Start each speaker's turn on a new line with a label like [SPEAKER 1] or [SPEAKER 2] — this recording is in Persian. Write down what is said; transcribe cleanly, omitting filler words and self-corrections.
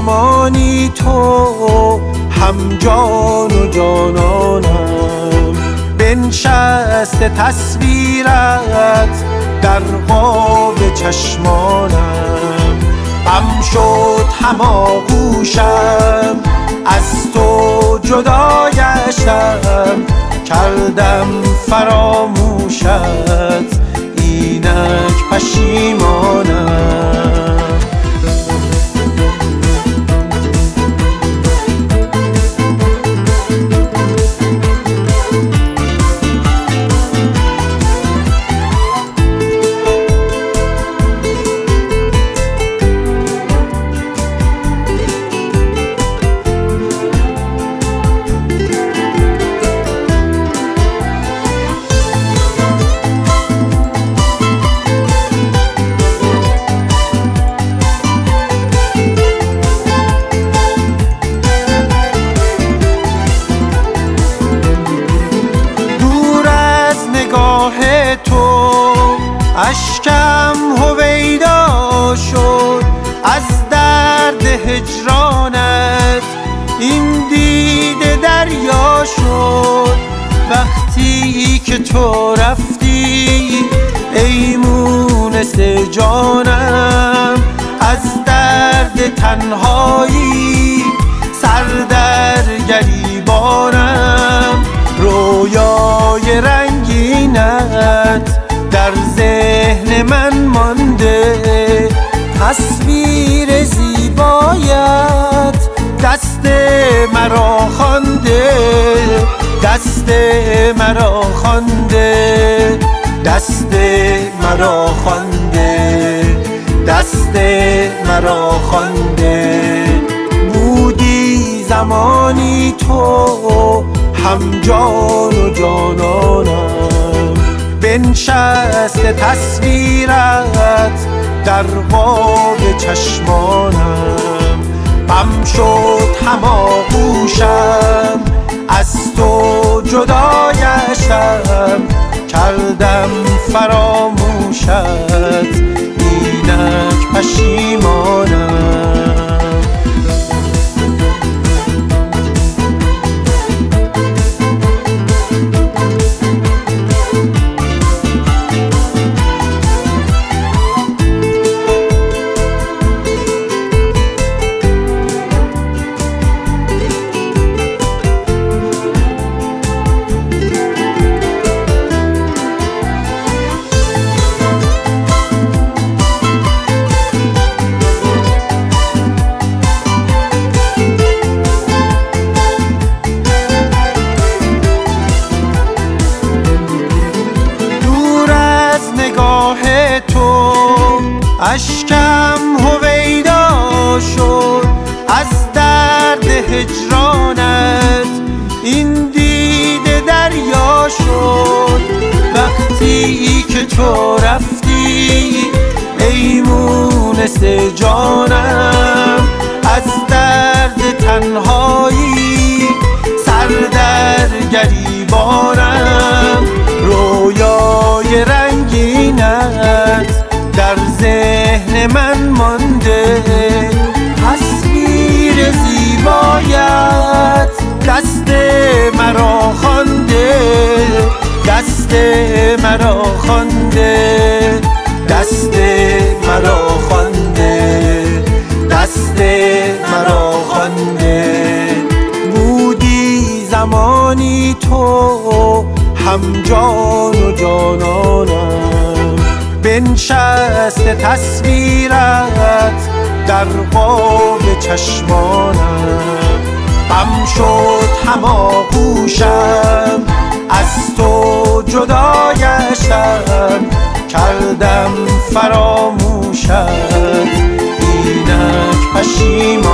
[SPEAKER 1] زمانی تو هم جان و جانانم، بنشسته تصویرت در قاب چشمانم. غم شد هم آغوشم، از تو جدا گشتم، کردم فراموشت، اینک پشیمانم. اشکم هویدا شد از درد هجرانت، این دیده دریا شد وقتی که تو رفتی ای مونس جانم. از درد تنهایی سر در گریبانم، رویای رنگینت در ذهن من مانده، تصویر زیبایت دست مرا خوانده، دست مرا خوانده، دست مرا خوانده، دست مرا خوانده. بودی زمانی تو هم جان و جانانم، بنشسته تصویرت در قاب چشمانم. غم شد هم آغوشم، از تو جدا گشتم، کردم فراموشت، اینک پشیمانم. اشکم هویدا شد از درد هجرانت، این دیده دریا شد وقتی که تو رفتی ای مونس جانم. از درد تنهایی سر در گریبانم، رویای رنگینت در ذهن من مانده، تصویر زیبایت دست مرا خوانده، دست مرا خوانده، دست مرا خوانده، دست مرا خوانده. بودی زمانی تو هم جان و جانانم، بنشسته تصویرت در قاب چشمانم. غم شد هم آغوشم، از تو جدا گشتم، کردم فراموشت، اینک پشیمانم.